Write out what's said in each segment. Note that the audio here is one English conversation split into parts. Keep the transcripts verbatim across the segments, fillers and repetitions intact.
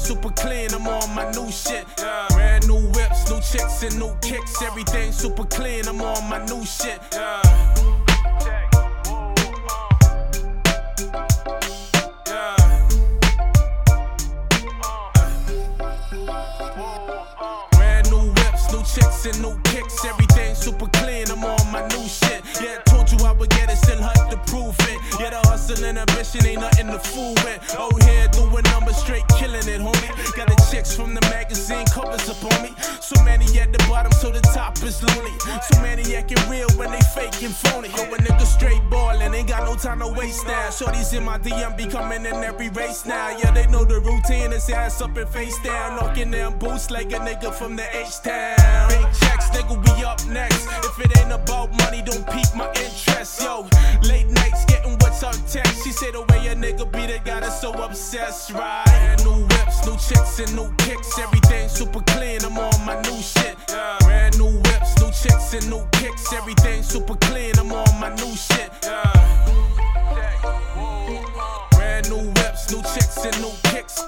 super clean, I'm on my new shit. Yeah. Brand new whips, new chicks and new kicks. Everything super clean, I'm on my new shit. Yeah. Chicks and new kicks, everything super clean, I'm on my new shit. Yeah, told you I would get it, still hard to prove it. Yeah, the hustle and ambition ain't nothing to fool with. Oh, here doing numbers, straight killing it, homie. Got the chicks from the magazine covers up on me. So many at the bottom, so the top is lonely. So many acting real when they fake and phony. Yo, a nigga straight ballin', ain't got no time to waste now. Shorties in my D M be coming in every race now. Yeah, they know the routine, it's ass up and face down. Knocking them boots like a nigga from the H-Town. Big checks, nigga, we up next. If it ain't about money, don't pique my interest. Yo, late nights getting what's up text. She say the way a nigga beat it got us so obsessed, right? Brand new whips, new chicks and new kicks. Everything super clean, I'm on my new shit. Yeah. Brand new whips, new chicks and new kicks. Everything super clean, I'm on my new shit. Yeah. Brand new whips, new chicks and new kicks.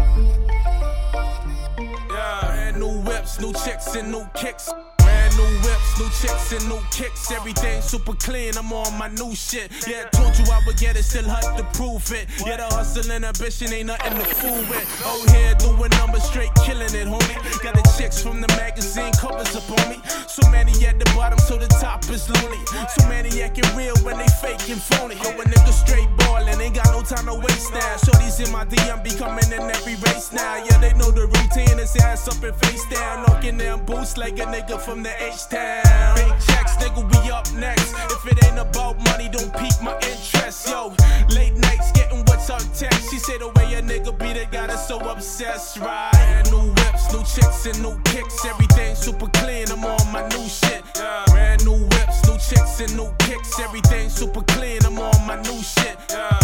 New whips, new chicks and new kicks. Brand new whips, new chicks and new kicks. Everything super clean, I'm on my new shit. Yeah, told you I would get it, still hard to prove it. Yeah, the hustle and ambition ain't nothing to fool with. Oh, here doing numbers, straight killing it, homie. Got the chicks from the magazine covers up on me. So many at the bottom, so the top is lonely. So many acting real when they fake and phony. Yo, a nigga straight ballin', ain't got no time to waste now. Shorties in my D M be coming in every race now. Yeah, they know the routine, it's ass up and face down. Knocking them boots like a nigga from the H-Town. Big checks, nigga, we up next. If it ain't about money, don't pique my interest. Yo, late nights getting what's up text. She say the way a nigga beat it got us so obsessed, right? Brand new whips, new chicks and new kicks. Everything super clean, I'm on my new shit. Yeah. Brand new whips, new chicks and new kicks. Everything super clean, I'm on my new shit. Yeah.